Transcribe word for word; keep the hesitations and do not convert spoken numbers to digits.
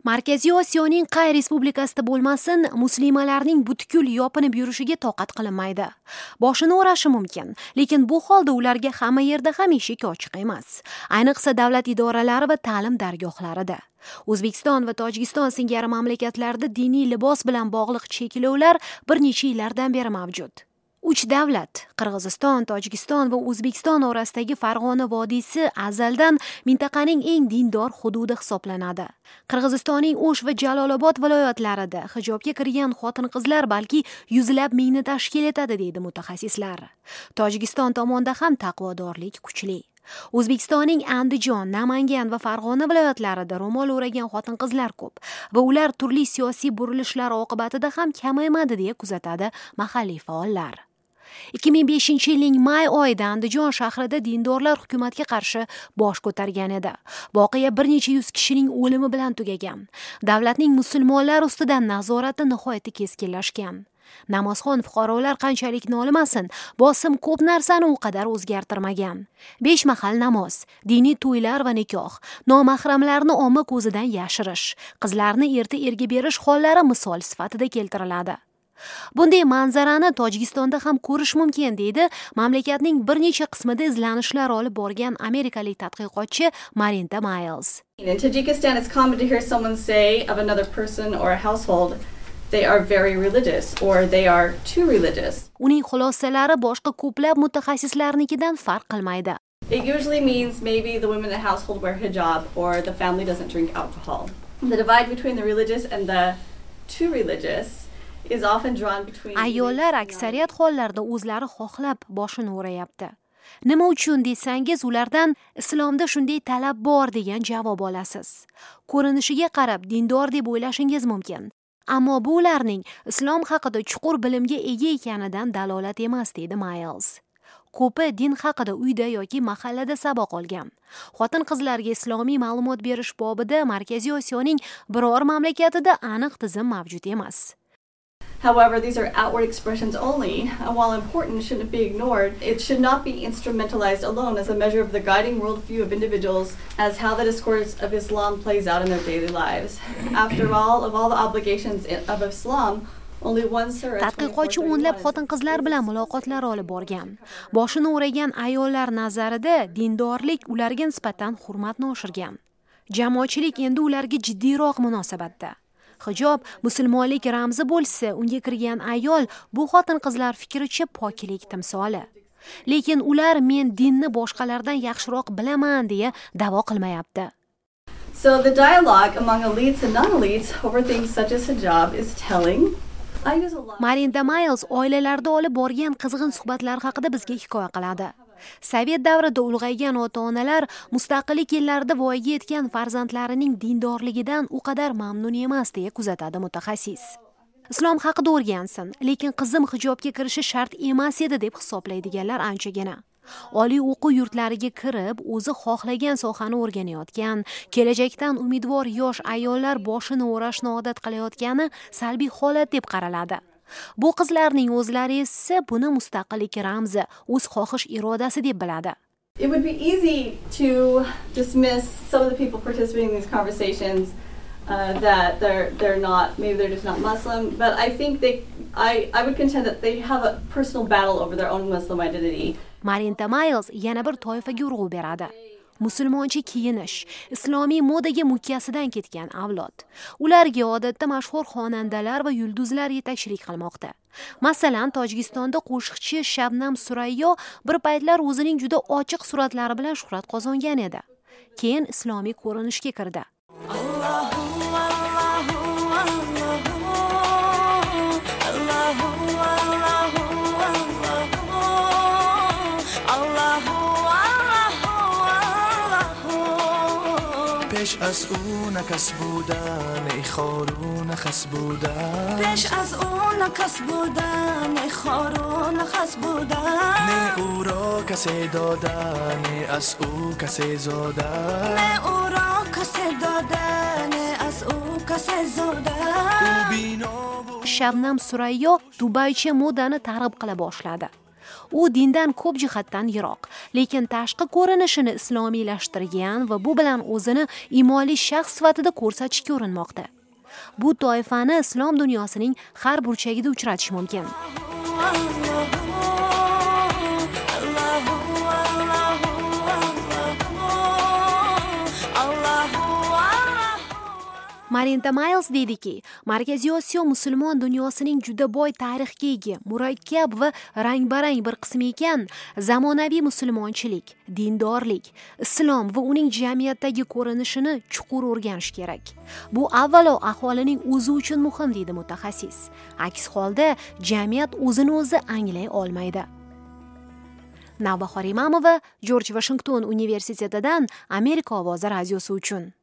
Markaziy Osiyoning qay respublikasida bo'lmasin, muslimalarning butkul yopinib yurishiga toqat qilinmaydi. Boshini o'rashi mumkin, lekin bu holda ularga hamma yerda ham eshik ochiq emas. Ayniqsa davlat idoralari va ta'lim dargohlarida. O'zbekiston va Tojikiston singari mamlakatlarda diniy libos bilan bog'liq cheklovlar bir necha yillardan beri mavjud. Uch davlat, Qirg'iziston, Tojikiston va O'zbekiston orasidagi Farg'ona vodiysi azaldan mintaqaning eng dindor hududi hisoblanadi. Qirg'izistonning O'sh va Jalolobod viloyatlarida hijobga kirgan xotin-qizlar balki yuzlab mingni tashkil etadi, deydi mutaxassislar. Tojikiston tomonda ham taqvodorlik kuchli. O'zbekistonning Andijon, Namangan va Farg'ona viloyatlarida ro'mol o'ragan xotin-qizlar ko'p va ular turli siyosiy burilishlar oqibatida ham kamaymadi, deya kuzatadi mahalliy faollar. ikki ming beshinchi yilning may oyida Andijon shahrida dindorlar hukumatga qarshi bosh ko'targan edi. Voqea bir necha yuz kishining o'limi bilan tugagan. Davlatning musulmonlar ustidan nazorati nihoyatda keskinlashgan. Namozxon fuqarolar qanchalik nolimasin, bosim ko'p narsani u qadar o'zgartirmagan. Besh mahal namoz, diniy to'ylar va nikoh, nomahramlarni omma ko'zidan yashirish, qizlarni erta erga berish hollari misol sifatida keltiriladi. Bunday manzarani Tojikistonda ham ko'rish mumkin, deydi mamlakatning bir necha qismida izlanishlar olib borgan amerikalik tadqiqotchi Marinda Miles. In Tajikistan, it's common to hear someone say of another person or a household, they are very religious or they are too religious. Uning xulosalari boshqa ko'plab mutaxassislarnikidan farq qilmaydi. It usually means maybe the women in the household wear hijab or the family doesn't drink alcohol. The divide between the religious and the too religious is often drawn between. Ayollar aksariyat hollarda o'zlari xohlab boshini o'rayapti. Nima uchun desangiz, ulardan islomda shunday talab bor degan javob olasiz. Ko'rinishiga qarab dindor deb o'ylashingiz mumkin. Ammo bu ularning islom haqida chuqur bilimga ega ekanidan dalolat emas, deydi Miles. Ko'pi din haqida uyda yoki mahallada saboq olgan. Xotin-qizlarga islomiy ma'lumot berish bobida Markaziy Osiyoning biror mamlakatida aniq tizim mavjud emas. However, these are outward expressions only, and while important, shouldn't be ignored. It should not be instrumentalized alone as a measure of the guiding worldview of individuals as how the discourse of Islam plays out in their daily lives. After all, of all the obligations of Islam, only one surah. Tadqiqotchi o'nlab xotin-qizlar bilan muloqotlar olib borgan. Boshini o'ragan ayollar nazarida dindorlik ularga nisbatan hurmatni oshirgan. Jamoatchilik endi ularga jiddiyroq munosabatda. Hijob musulmonlik ramzi bo'lsa, unga kirgan ayol bu xotin-qizlar fikricha poklik timsoli. Lekin ular men dinni boshqalardan yaxshiroq bilaman deya da'vo qilmayapti. So the dialogue among elites and non-elites over things such as hijab is telling. Marinda Miles oilalarda olib borgan qizg'in suhbatlar haqida bizga hikoya qiladi. Sovet davrida ulg'aygan ota-onalar mustaqillik yillarida voyaga yetgan farzandlarining dindorligidan u qadar mamnun emas, deya kuzatadi mutaxassis. Islom haqida o'rgansin, lekin qizim hijobga kirishi shart emas edi deb hisoblaydiganlar anchagina. Oliy o'quv yurtlariga kirib, o'zi xohlagan sohani o'rganayotgan, kelajakdan umidvor yosh ayollar boshini o'rashni odat qilayotgani salbiy holat deb qaraladi. Bu qizlarning o'zlari esa buni mustaqillik ramzi, o'z xohish irodasi deb biladi. It would be easy to dismiss some of the people participating in these conversations uh, that they're they're not, maybe they're just not Muslim, but I think they I I would contend that they have a personal battle over their own Muslim identity. Marinda Miles yana bir toifaga urg'u beradi. Musulmoncha kiyinish, islomiy modaga mukkasidan ketgan avlod. Ularga odatda mashhur xonandalar va yulduzlar yetakchilik qilmoqda. Masalan, Tojikistonda qo'shiqchi Shabnam Surayyo bir paytlar o'zining juda ochiq suratlari bilan shuhrat qozongan edi. Keyin islomiy ko'rinishga kirdi. Allahu Allahu Allahu پیش از او نکس بودن ای خارو نخس بودن پیش از او نکس بودن ای خارو نخس بودن نه او را کسی دادن نه از او کسی زادن نه او را کسی دادن نه از او کسی زادن Shabnam Surayyo Dubaycha modani targ'ib qila boshladi. U dindan ko'p jihatdan yiroq, lekin tashqi ko'rinishini islomiylashtirgan va bu bilan o'zini iymonli shaxs sifatida ko'rsatishga urinmoqda. Bu toifani islom dunyosining har burchagida uchratish mumkin. Marinta Miles deydiki, Markaziy Osiyo musulmon dunyosining juda boy tarixga ega, murakkab va rang-barang bir qismi ekan, zamonaviy musulmonchilik, dindorlik, islom va uning jamiyatdagi ko'rinishini chuqur o'rganish kerak. Bu avvalo aholining o'zi uchun muhim deydi mutaxassis. Aks holda jamiyat o'zini o'zi anglay olmaydi. Navbahor Imamova, Jorj Vashington universitetidan Amerika ovozi radiosi uchun.